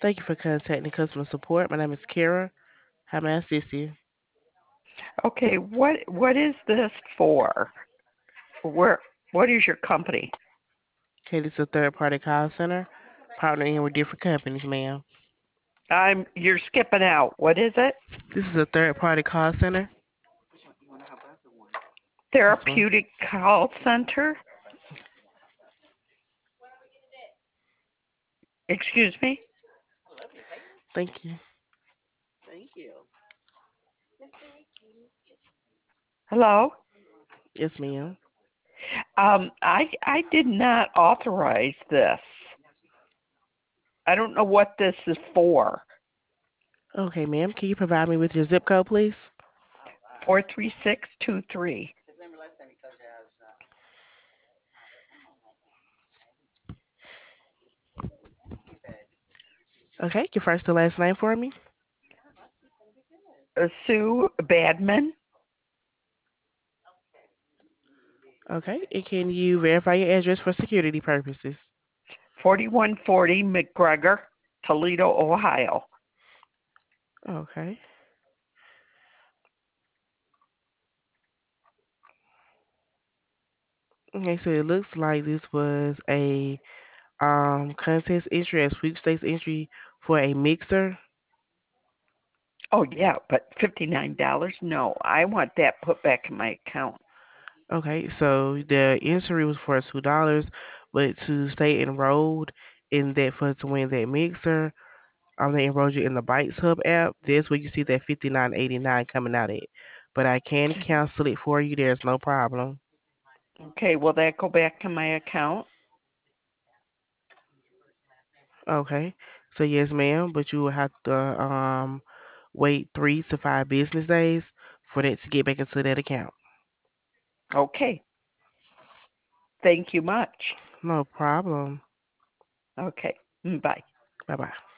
Thank you for contacting customer support. My name is Kara. How may I assist you? Okay, what is this for? Where what is your company? Okay, this is a third party call center partnering with different companies, ma'am. You're skipping out. What is it? This is a third party call center. Yes, ma'am. Therapeutic call center? Excuse me? Thank you. Hello? Yes, ma'am. I did not authorize this. I don't know what this is for. Okay, ma'am. Can you provide me with your zip code, please? 43623. Okay, your first and last name for me. Sue Badman, Okay, and can you verify your address for security purposes? 4140 McGregor, Toledo, Ohio. Okay. Okay, so it looks like this was a contest entry, a sweepstakes entry for a mixer. Oh yeah, but $59? No, I want that put back in my account. Okay, so the entry was for $2, but to stay enrolled in that for to win that mixer, they enrolled you in the Bites Hub app. That's where you see that 59.89 coming out at. But I can cancel it for you. There's no problem. Okay, will that go back to my account? Okay, so yes, ma'am, but you will have to wait 3 to 5 business days for that to get back into that account. Okay, thank you much. No problem. Okay, bye. Bye bye.